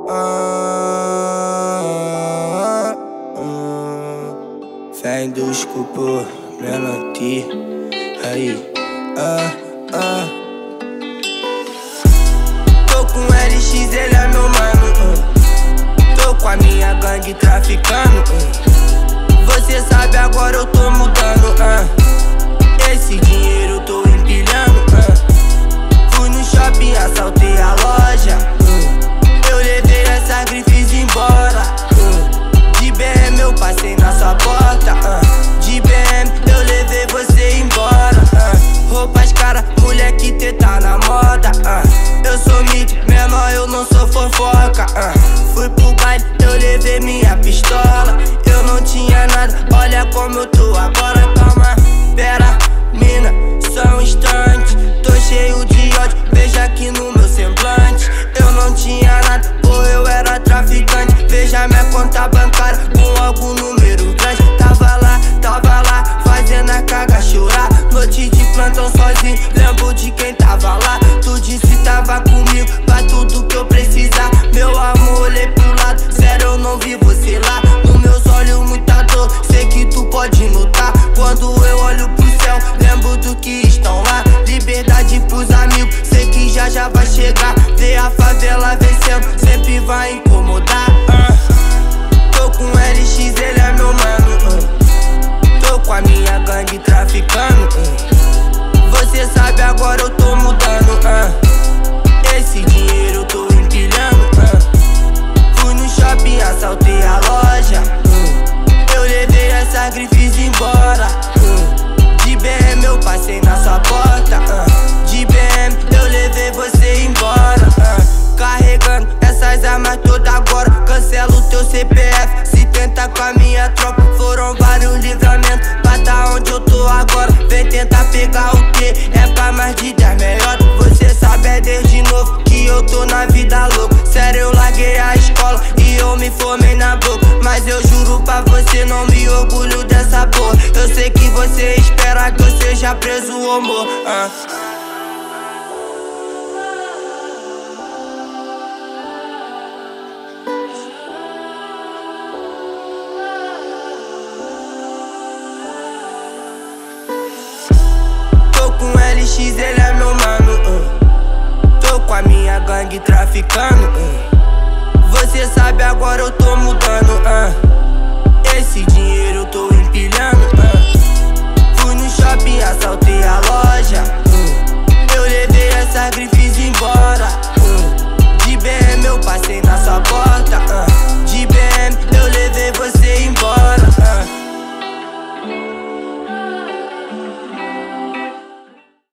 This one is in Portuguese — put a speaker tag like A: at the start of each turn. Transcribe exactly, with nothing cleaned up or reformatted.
A: Ah, hum, Vem do esculpor, Melody. Aí, ah, ah. Tô com L X, ele é meu mano. hum. Tô com a minha gangue traficando. hum. Você sabe, agora eu tô mudando. ah. Esse dinheiro eu tô empilhando. ah. Fui no shopping, assaltei a loja. hum. Eu levei essa grifes embora. hum. De B M eu passei na sua porta. uh. De B M eu levei você embora. uh. Roupas cara, moleque tê tá na moda. uh. Eu sou mito, menor, eu não sou fofoca. uh. Fui pro baile, eu levei minha pistola. Eu não tinha nada, olha como eu tô agora. Calma, pera, mina, só um instante. Tô cheio de ódio, veja aqui no meu semblante. Eu não tinha nada, porra, eu era traficante. Veja minha conta bancária com algum número grande. Tava lá, tava lá, fazendo a caga chorar. Noite de plantão sozinho, lembro de quem tava lá. Tu disse tava comigo, pra tudo que eu precisar. Meu amor, olhei pro lado, sério eu não vi você lá. Nos meus olhos muita dor, sei que tu pode notar. Quando eu olho pro céu, lembro do que estão lá. Liberdade pros amigos, sei que já já vai chegar. Ver a favela vencendo, sempre vai incomodar. uh. Tô com L X, ele é meu mano. uh. Tô com a minha gangue traficando. uh. Você sabe, agora eu tô mudando. uh. Esse dinheiro eu tô empilhando. uh. Fui no shopping, assaltei a loja. uh. Eu levei essa grifes embora. uh. De B M eu passei na sua porta. uh. De B M eu levei você embora. uh. Carregando essas armas toda agora. Cancelo teu C P F. Se tenta com a minha tropa, foram vários livramentos pra tá onde eu tô agora. Vem tentar pegar o que é pra mais de dez melhor. Você sabe, é desde novo que eu tô na vida louca. Sério, eu larguei a escola e eu me formei na boca. Mas eu juro pra você, não me orgulho dessa porra. Eu sei que você espera que eu seja preso ou morro. uh. L X, ele é meu mano. uh. Tô com a minha gangue traficando. uh. Você sabe, agora eu tô mudando. uh. Esse dinheiro eu tô empilhando. uh. Fui no shopping, assaltei a loja. uh. Eu levei essa grifes embora. uh.